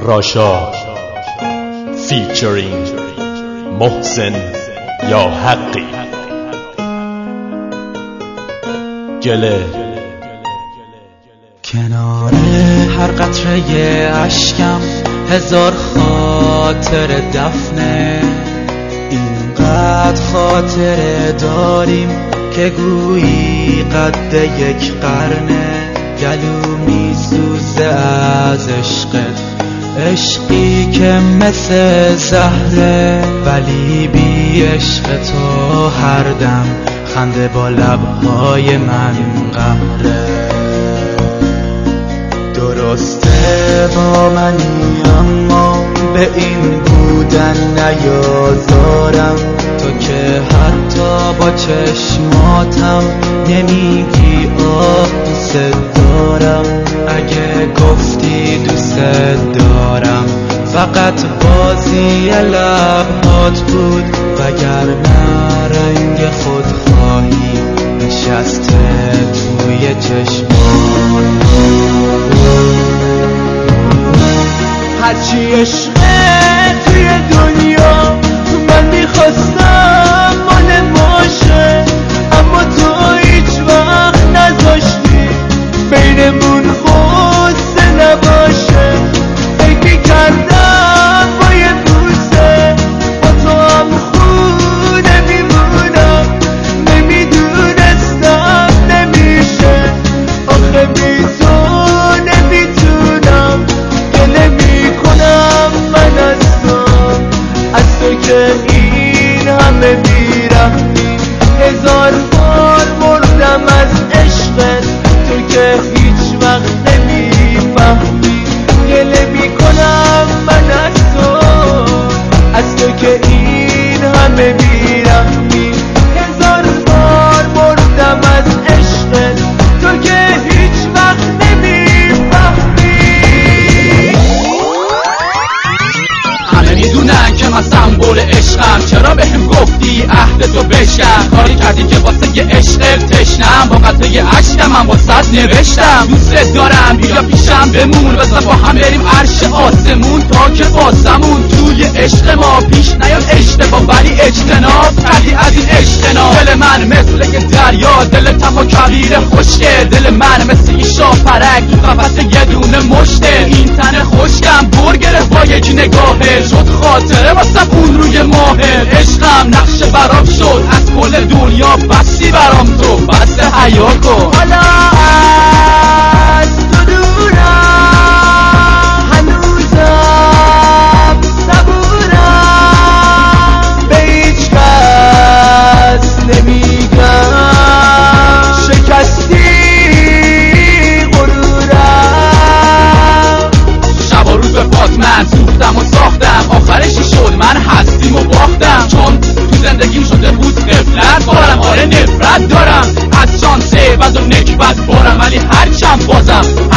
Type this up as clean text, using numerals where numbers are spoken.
راشا فیچرینگ محسن یا حقی. گله کنار هر قطره اشکم هزار خاطر دفنه، اینقدر خاطره داریم که گویی قد یک قرنه. گلو میسوزه از عشقت، عشقی که مثل زهره، ولی بی عشق تو هر دم خنده با لبهای من قهره. درسته با منی اما به این بودن نیازارم، تو که حتی با چشماتم نمیگی آه دوست دارم. اگه گفتی دوست دارم فقط بازی لبهات بود، وگرنه رنگ خودخواهی نشسته توی چشمات. هرچی عشقه توی دنیا من میخواستم مال باشه، اما تو هیچ وقت نذاشتی بینمون خواسته نباشه. فکر کردم با یه بوسه با تو هم خونه میمونم، نمیدونستم نمیشه. آخه بی تو نمیتونم، گله میکنم من از تو که این همه بیرحمی. هزار بار مردم از عشقت، تو که هیچ وقت نمیفهمی. گله میکنم من از تو که این همه بیرحمی. هزار بار مردم از عشقت، تو که هیچ وقت نمیفهمی. همه میدونن که من سمبل عشقم، چرا بهم گفتی عهدتو بشکن؟ کاری کردی که واسه یه عشق تشنم، با قطعه اشکم من واسه نوشتم دوست دارم بیا پیشم بمون، بذار با هم بریم عرش آسمون تا که واسمون توی عشق ما پیش نیاد اشتباه ولی اجتناب کردی از این اجتناب. دل من مثل یه دریا، دل تفا کبیر خشکه، دل من مثل یه شاپرک تو قفس یه دونه مشته. این تن خشکم بر گرفت با یک نگاهه، شد خاطره واسه اون روی ماهه. عشقم نقشه برام شد از کل دنیا، بسی برام تو بس حیا کن. حالا از تو دورم، هنوزم صبورم، به هیچ کس نمیگم شکستی غرورم. شب و روز به پات من سوختم و ساختم، آخرشی شد من هستیم و باختم. چون تو زندگیم شده بود قفلت بارم، آره نفرت دارم از شانسه بد و نکبت بارم، ولی هرچم بازم